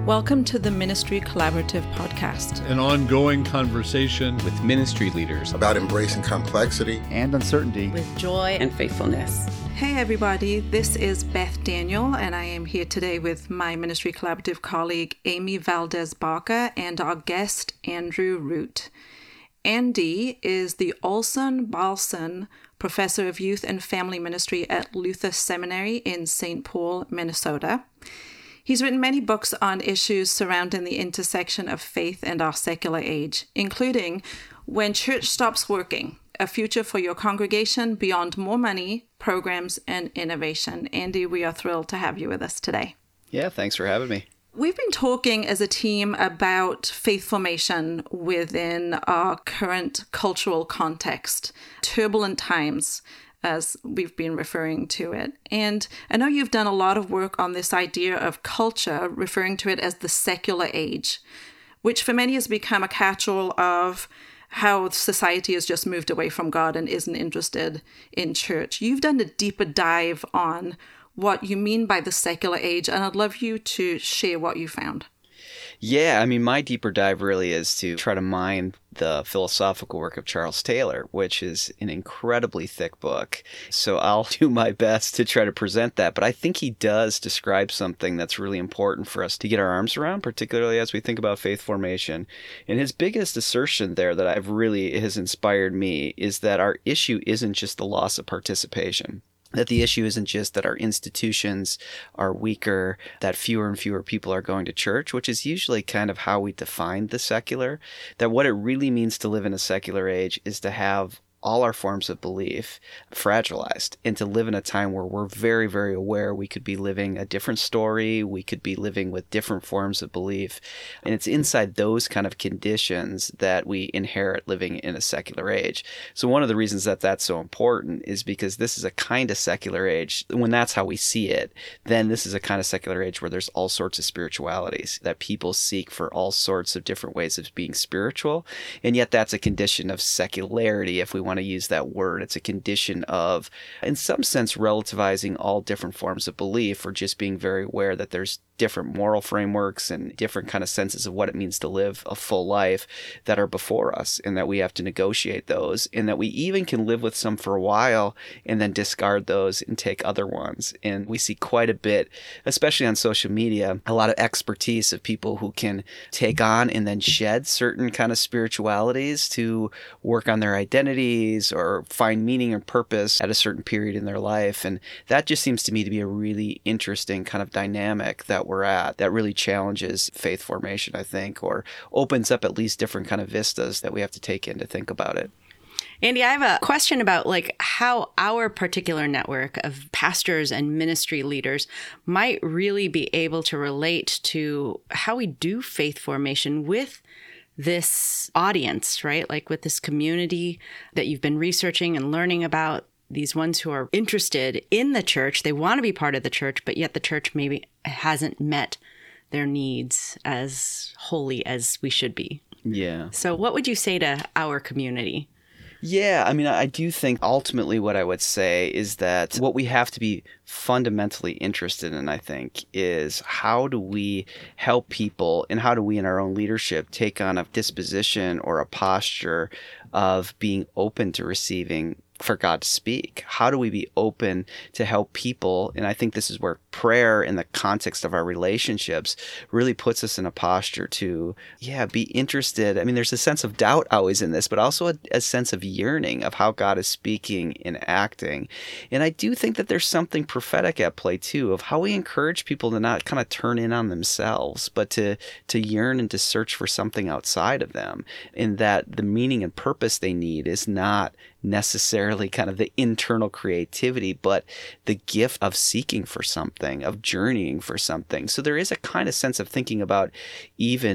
Welcome to the Ministry Collaborative Podcast, an ongoing conversation with ministry leaders about embracing complexity and uncertainty with joy and faithfulness. Hey everybody, this is Beth Daniel, and I am here today with my Ministry Collaborative colleague Amy Valdez Barker and our guest Andrew Root. Andy is the Olson Balson Professor of Youth and Family Ministry at Luther Seminary in St. Paul, Minnesota. He's written many books on issues surrounding the intersection of faith and our secular age, including When Church Stops Working, A Future for Your Congregation Beyond More Money, Programs, and Innovation. Andy, we are thrilled to have you with us today. Yeah, thanks for having me. We've been talking as a team about faith formation within our current cultural context, turbulent times, as we've been referring to it. And I know you've done a lot of work on this idea of culture, referring to it as the secular age, which for many has become a catch-all of how society has just moved away from God and isn't interested in church. You've done a deeper dive on what you mean by the secular age, and I'd love you to share what you found. Yeah, I mean, my deeper dive really is to try to mine the philosophical work of Charles Taylor, which is an incredibly thick book. So I'll do my best to try to present that. But I think he does describe something that's really important for us to get our arms around, particularly as we think about faith formation. And his biggest assertion there that I've really has inspired me is that our issue isn't just the loss of participation. That the issue isn't just that our institutions are weaker, that fewer and fewer people are going to church, which is usually kind of how we define the secular, that what it really means to live in a secular age is to have all our forms of belief fragilized and to live in a time where we're very, very aware we could be living a different story, we could be living with different forms of belief. And it's inside those kind of conditions that we inherit living in a secular age. So one of the reasons that that's so important is because this is a kind of secular age. When that's how we see it, then this is a kind of secular age where there's all sorts of spiritualities, that people seek for all sorts of different ways of being spiritual. And yet that's a condition of secularity, if we want to use that word. It's a condition of, in some sense, relativizing all different forms of belief, or just being very aware that there's different moral frameworks and different kind of senses of what it means to live a full life that are before us, and that we have to negotiate those, and that we even can live with some for a while and then discard those and take other ones. And we see quite a bit, especially on social media, a lot of expertise of people who can take on and then shed certain kind of spiritualities to work on their identities or find meaning and purpose at a certain period in their life. And that just seems to me to be a really interesting kind of dynamic that we're at, that really challenges faith formation, I think, or opens up at least different kind of vistas that we have to take in to think about it. Andy, I have a question about how our particular network of pastors and ministry leaders might really be able to relate to how we do faith formation with this audience, right? Like with this community that you've been researching and learning about, these ones who are interested in the church. They want to be part of the church, but yet the church maybe hasn't met their needs as wholly as we should be. Yeah. So what would you say to our community? Yeah, I mean, I do think ultimately what I would say is that what we have to be fundamentally interested in, I think, is how do we help people, and how do we in our own leadership take on a disposition or a posture of being open to receiving for God to speak? How do we be open to help people? And I think this is where prayer in the context of our relationships really puts us in a posture to, be interested. I mean, there's a sense of doubt always in this, but also a sense of yearning of how God is speaking and acting. And I do think that there's something prophetic at play too, of how we encourage people to not kind of turn in on themselves, but to yearn and to search for something outside of them, in that the meaning and purpose they need is not necessarily kind of the internal creativity, but the gift of seeking for something, of journeying for something. So there is a kind of sense of thinking about even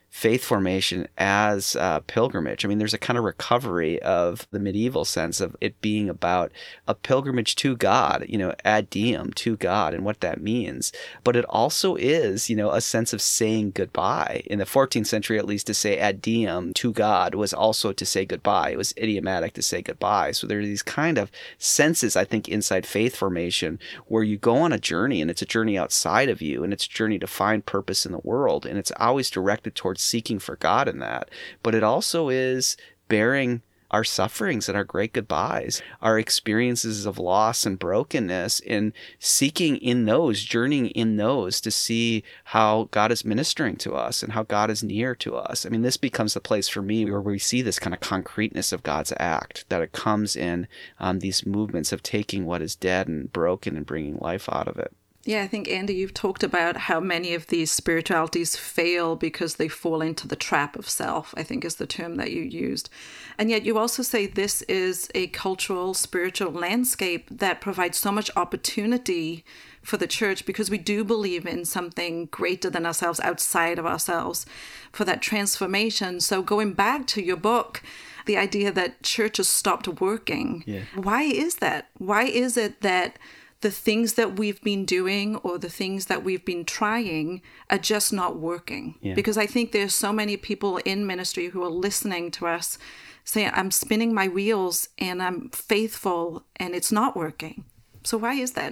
faith formation as a pilgrimage. I mean, there's a kind of recovery of the medieval sense of it being about a pilgrimage to God, ad diem, to God, and what that means. But it also is, a sense of saying goodbye. In the 14th century, at least, to say ad diem, to God, was also to say goodbye. It was idiomatic to say goodbye. So there are these kind of senses, I think, inside faith formation where you go on a journey, and it's a journey outside of you, and it's a journey to find purpose in the world, and it's always directed towards seeking for God in that. But it also is bearing our sufferings and our great goodbyes, our experiences of loss and brokenness, and seeking in those, journeying in those to see how God is ministering to us and how God is near to us. I mean, this becomes the place for me where we see this kind of concreteness of God's act, that it comes in these movements of taking what is dead and broken and bringing life out of it. Yeah, I think, Andy, you've talked about how many of these spiritualities fail because they fall into the trap of self, I think is the term that you used. And yet you also say this is a cultural, spiritual landscape that provides so much opportunity for the church because we do believe in something greater than ourselves, outside of ourselves, for that transformation. So going back to your book, the idea that churches stopped working, Why is that? Why is it that the things that we've been doing or the things that we've been trying are just not working? Because I think there's so many people in ministry who are listening to us saying, I'm spinning my wheels and I'm faithful and it's not working. So why is that?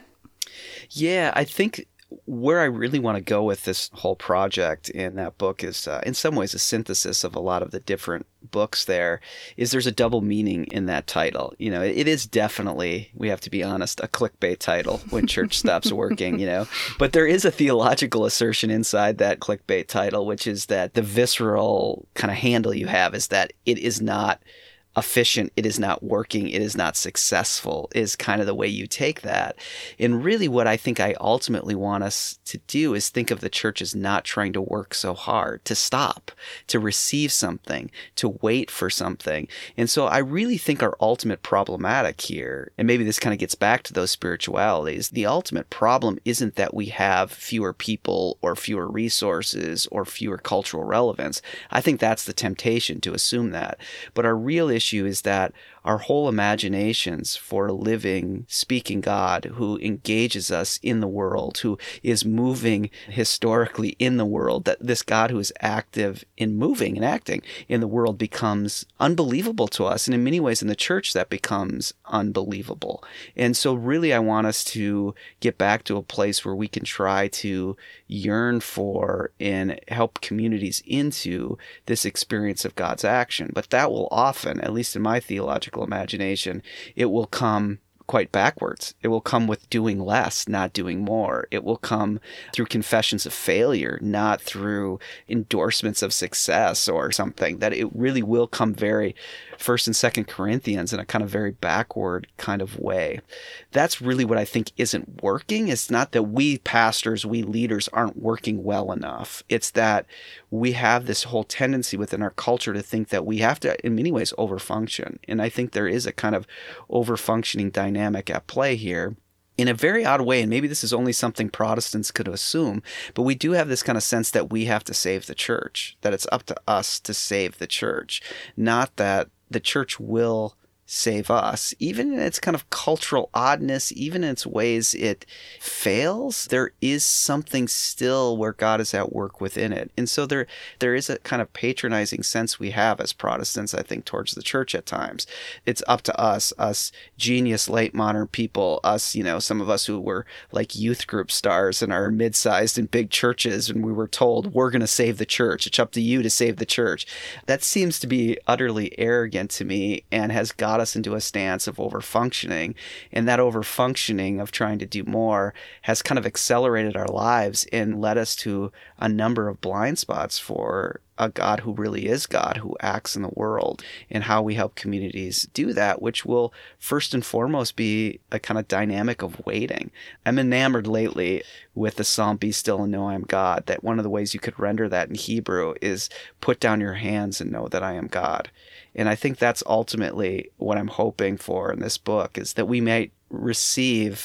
Yeah, I think where I really want to go with this whole project in that book is in some ways a synthesis of a lot of the different books there. There's a double meaning in that title. It is definitely, we have to be honest, a clickbait title, When Church Stops Working, but there is a theological assertion inside that clickbait title, which is that the visceral kind of handle you have is that it is not efficient, it is not working, it is not successful, is kind of the way you take that. And really what I think I ultimately want us to do is think of the church as not trying to work so hard, to stop, to receive something, to wait for something. And so I really think our ultimate problematic here, and maybe this kind of gets back to those spiritualities, the ultimate problem isn't that we have fewer people or fewer resources or fewer cultural relevance. I think that's the temptation to assume that. But our real issue is that our whole imaginations for a living, speaking God who engages us in the world, who is moving historically in the world, that this God who is active in moving and acting in the world becomes unbelievable to us. And in many ways in the church, that becomes unbelievable. And so really I want us to get back to a place where we can try to yearn for and help communities into this experience of God's action. But that will often, at least in my theological imagination, it will come quite backwards. It will come with doing less, not doing more. It will come through confessions of failure, not through endorsements of success or something. That it really will come very 1st and 2nd Corinthians in a kind of very backward kind of way. That's really what I think isn't working. It's not that we pastors, we leaders aren't working well enough. It's that we have this whole tendency within our culture to think that we have to, in many ways, overfunction. And I think there is a kind of overfunctioning dynamic at play here. In a very odd way, and maybe this is only something Protestants could assume, but we do have this kind of sense that we have to save the church, that it's up to us to save the church, not that the church will save us. Even in its kind of cultural oddness, even in its ways it fails, there is something still where God is at work within it. And so there is a kind of patronizing sense we have as Protestants, I think, towards the church at times. It's up to us genius late modern people, us, some of us who were like youth group stars in our mid-sized and big churches, and we were told, we're going to save the church. It's up to you to save the church. That seems to be utterly arrogant to me and has got us into a stance of overfunctioning. And that overfunctioning of trying to do more has kind of accelerated our lives and led us to a number of blind spots for a God who really is God, who acts in the world, and how we help communities do that, which will first and foremost be a kind of dynamic of waiting. I'm enamored lately with the Psalm, Be Still and Know I Am God, that one of the ways you could render that in Hebrew is put down your hands and know that I am God. And I think that's ultimately what I'm hoping for in this book, is that we might receive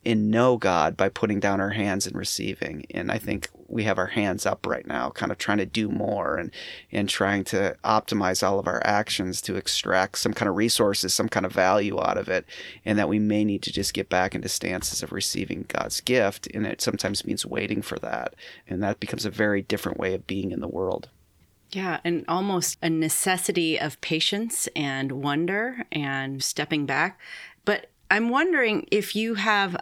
and know God by putting down our hands and receiving. And I think we have our hands up right now, kind of trying to do more and trying to optimize all of our actions to extract some kind of resources, some kind of value out of it, and that we may need to just get back into stances of receiving God's gift. And it sometimes means waiting for that. And that becomes a very different way of being in the world. Yeah, and almost a necessity of patience and wonder and stepping back. But I'm wondering if you have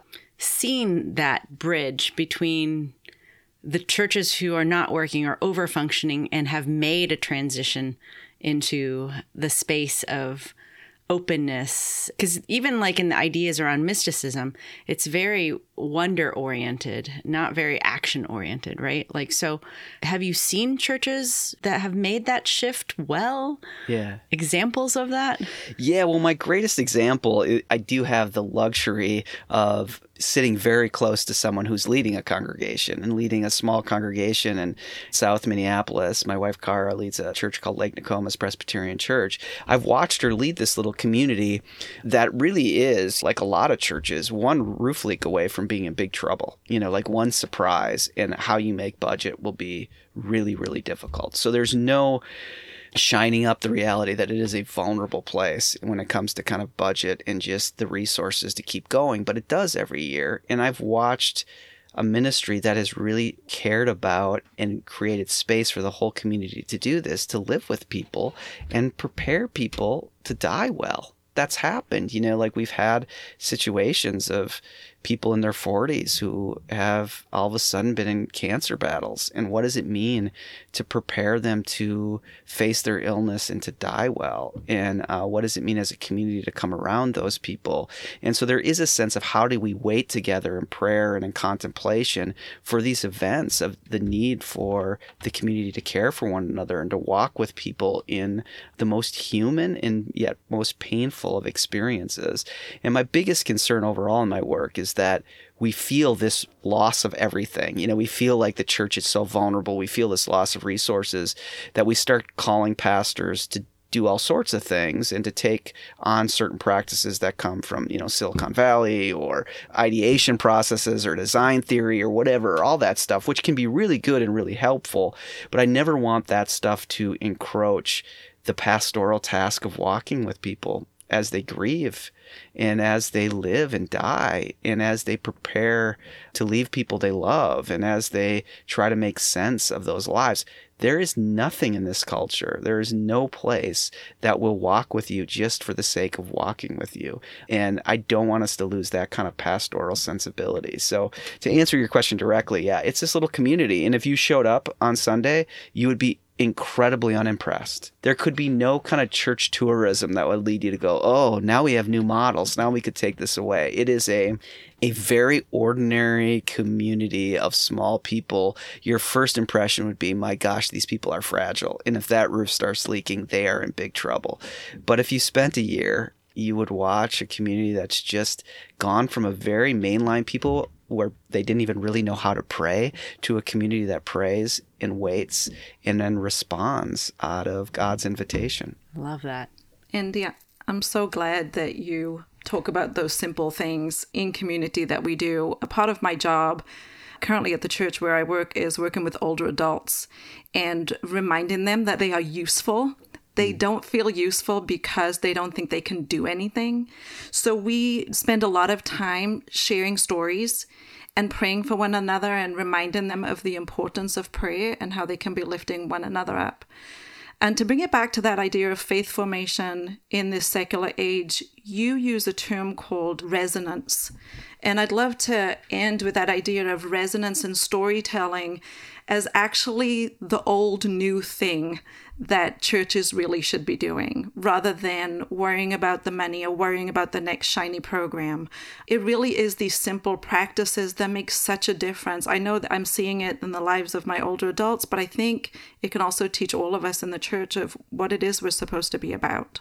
seen that bridge between the churches who are not working or over-functioning and have made a transition into the space of openness. Because even like in the ideas around mysticism, it's very wonder-oriented, not very action-oriented, right? Like, so have you seen churches that have made that shift well? Yeah. Examples of that? Yeah, well, my greatest example, I do have the luxury of sitting very close to someone who's leading a congregation and leading a small congregation in South Minneapolis. My wife, Cara, leads a church called Lake Nokomis Presbyterian Church. I've watched her lead this little community that really is, like a lot of churches, one roof leak away from being in big trouble. You know, like one surprise, and how you make budget will be really, really difficult. So there's no shining up the reality that it is a vulnerable place when it comes to kind of budget and just the resources to keep going. But it does every year. And I've watched a ministry that has really cared about and created space for the whole community to do this, to live with people and prepare people to die well. That's happened. You know, like we've had situations of people in their 40s who have all of a sudden been in cancer battles. And what does it mean to prepare them to face their illness and to die well? And what does it mean as a community to come around those people? And so there is a sense of how do we wait together in prayer and in contemplation for these events, of the need for the community to care for one another and to walk with people in the most human and yet most painful of experiences. And my biggest concern overall in my work is that we feel this loss of everything. You know, we feel like the church is so vulnerable. We feel this loss of resources that we start calling pastors to do all sorts of things and to take on certain practices that come from, you know, Silicon Valley or ideation processes or design theory or whatever, all that stuff, which can be really good and really helpful. But I never want that stuff to encroach the pastoral task of walking with people as they grieve and as they live and die and as they prepare to leave people they love and as they try to make sense of those lives. There is nothing in this culture. There is no place that will walk with you just for the sake of walking with you. And I don't want us to lose that kind of pastoral sensibility. So to answer your question directly, yeah, it's this little community. And if you showed up on Sunday, you would be incredibly unimpressed. There could be no kind of church tourism that would lead you to go, oh, now we have new models. Now we could take this away. It is a very ordinary community of small people. Your first impression would be, my gosh, these people are fragile. And if that roof starts leaking, they are in big trouble. But if you spent a year, you would watch a community that's just gone from a very mainline people where they didn't even really know how to pray to a community that prays and waits and then responds out of God's invitation. Love that. And yeah, I'm so glad that you talk about those simple things in community that we do. A part of my job currently at the church where I work is working with older adults and reminding them that they are useful. They don't feel useful because they don't think they can do anything. So we spend a lot of time sharing stories and praying for one another and reminding them of the importance of prayer and how they can be lifting one another up. And to bring it back to that idea of faith formation in this secular age, you use a term called resonance. And I'd love to end with that idea of resonance and storytelling as actually the old new thing that churches really should be doing, rather than worrying about the money or worrying about the next shiny program. It really is these simple practices that make such a difference. I know that I'm seeing it in the lives of my older adults, but I think it can also teach all of us in the church of what it is we're supposed to be about.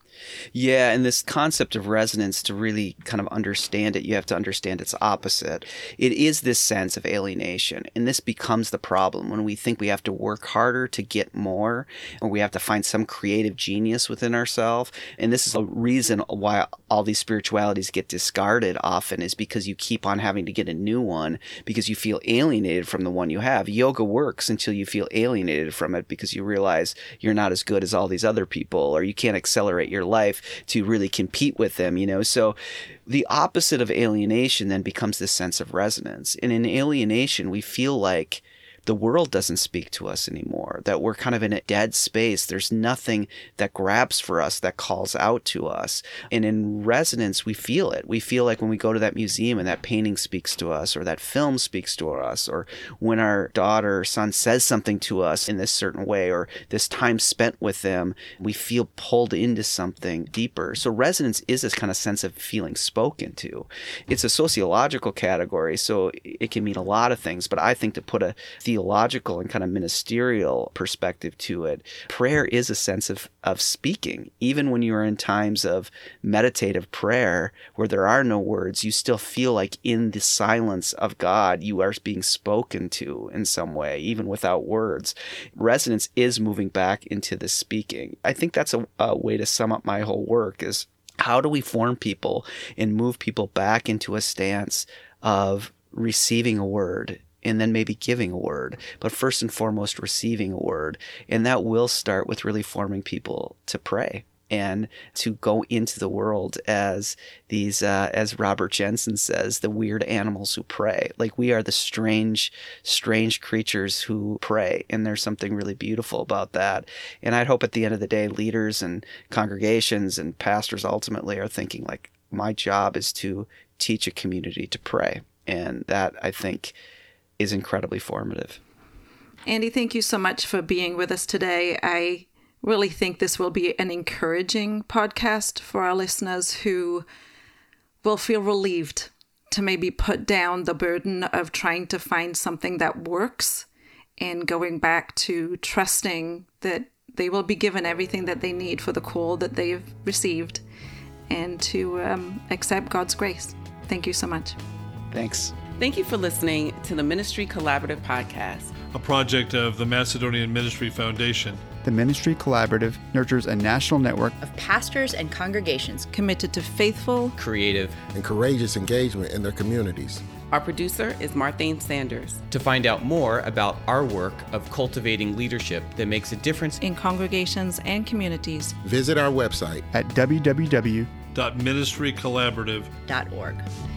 Yeah, and this concept of resonance, to really kind of understand it, you have to understand its opposite. It is this sense of alienation, and this becomes the problem when we think we have to work harder to get more, or we have to find some creative genius within ourselves. And this is a reason why all these spiritualities get discarded often is because you keep on having to get a new one because you feel alienated from the one you have. Yoga works until you feel alienated from it because you realize you're not as good as all these other people, or you can't accelerate your life to really compete with them, So the opposite of alienation then becomes this sense of resonance. And in alienation, we feel like the world doesn't speak to us anymore, that we're kind of in a dead space. There's nothing that grabs for us, that calls out to us. And in resonance, we feel it. We feel like when we go to that museum and that painting speaks to us, or that film speaks to us, or when our daughter or son says something to us in this certain way, or this time spent with them, we feel pulled into something deeper. So resonance is this kind of sense of feeling spoken to. It's a sociological category, so it can mean a lot of things, but I think to put a theological and kind of ministerial perspective to it, prayer is a sense of speaking. Even when you are in times of meditative prayer where there are no words, you still feel like in the silence of God, you are being spoken to in some way, even without words. Resonance is moving back into the speaking. I think that's a way to sum up my whole work is how do we form people and move people back into a stance of receiving a word, and then maybe giving a word, but first and foremost, receiving a word. And that will start with really forming people to pray and to go into the world as these, as Robert Jensen says, the weird animals who pray. Like we are the strange creatures who pray. And there's something really beautiful about that. And I'd hope at the end of the day, leaders and congregations and pastors ultimately are thinking like, my job is to teach a community to pray. And that, I think, is incredibly formative. Andy, thank you so much for being with us today. I really think this will be an encouraging podcast for our listeners who will feel relieved to maybe put down the burden of trying to find something that works and going back to trusting that they will be given everything that they need for the call that they've received, and to accept God's grace. Thank you so much. Thanks. Thank you for listening to the Ministry Collaborative Podcast, a project of the Macedonian Ministry Foundation. The Ministry Collaborative nurtures a national network of pastors and congregations committed to faithful, creative, and courageous engagement in their communities. Our producer is Marthane Sanders. To find out more about our work of cultivating leadership that makes a difference in congregations and communities, visit our website at www.ministrycollaborative.org.